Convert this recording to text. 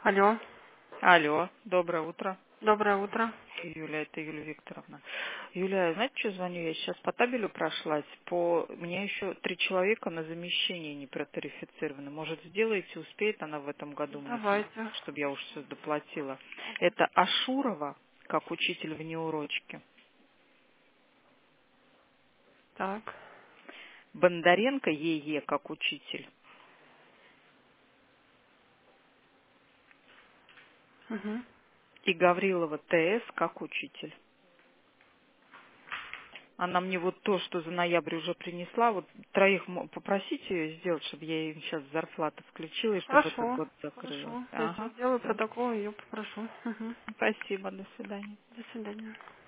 Алло, Алло, доброе утро. доброе утро. Юля, это Юлия Викторовна. Юля, знаете, что звоню? Я сейчас по табелю прошлась. У меня еще 3 человека на замещение не протарифицированы. Может, сделаете, успеет она в этом году мне, Давайте. чтобы я уж все доплатила. Это Ашурова, как учитель в неурочке. Так. Бондаренко ЕЕ, как учитель. Угу. И Гаврилова ТС, как учитель. Она мне вот то, что за ноябрь уже принесла, вот троих попросите ее сделать, чтобы я ей сейчас зарплату включила и чтобы этот Хорошо. год закрыла. Хорошо. Я Ага, сделаю все. протокол, ее попрошу. Угу. Спасибо, до свидания. До свидания.